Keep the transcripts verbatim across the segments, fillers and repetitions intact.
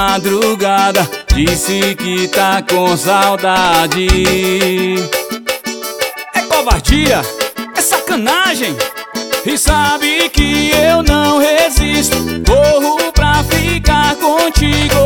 madrugada, disse que tá com saudade. É covardia, é sacanagem, e sabe que eu não resisto. Corro pra ficar contigo.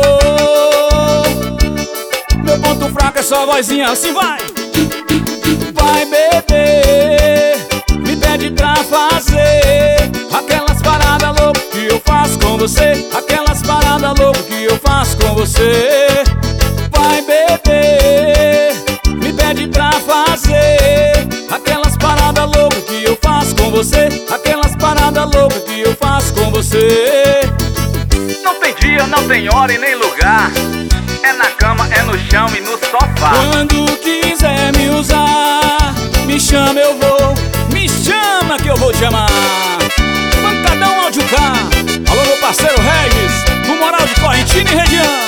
Meu ponto fraco é só vozinha assim, vai. Vai beber, me pede pra fazer aquelas paradas loucas que eu faço com você. Aquelas paradas loucas que eu faço com você. Vai beber, me pede pra fazer aquelas paradas loucas que eu faço com você. Aquelas paradas loucas que eu faço com você. Não tem dia, não tem hora e nem lugar. É na cama, é no chão e no sofá. Quando quiser me usar, me chama, eu vou. Me chama que eu vou te amar. Pancadão Áudio K. Alô, meu parceiro Regis, no Moral de Correntina e região.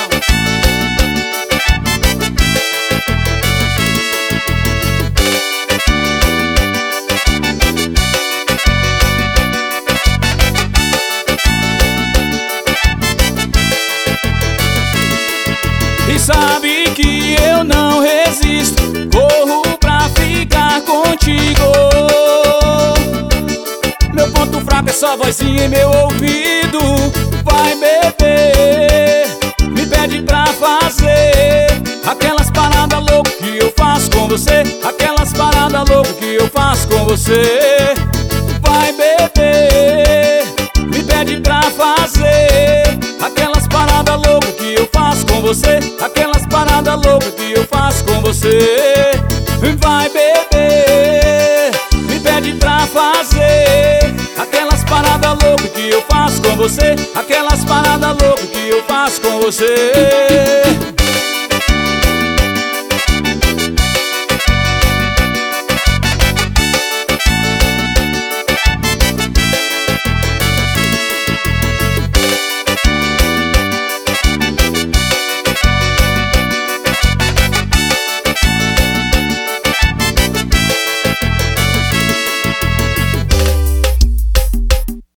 E sabe que eu não resisto. Corro pra ficar contigo. Meu ponto fraco é só vozinha em meu ouvido. Vai beber, me pede pra fazer aquelas paradas loucas que eu faço com você. Aquelas paradas loucas que eu faço com você. Vai beber, me pede pra fazer aquelas paradas loucas que eu faço com você. Aquelas paradas loucas que eu faço com você. Vai beber, me pede pra fazer aquelas paradas loucas que eu faço com você. Aquelas paradas loucas que eu faço com você.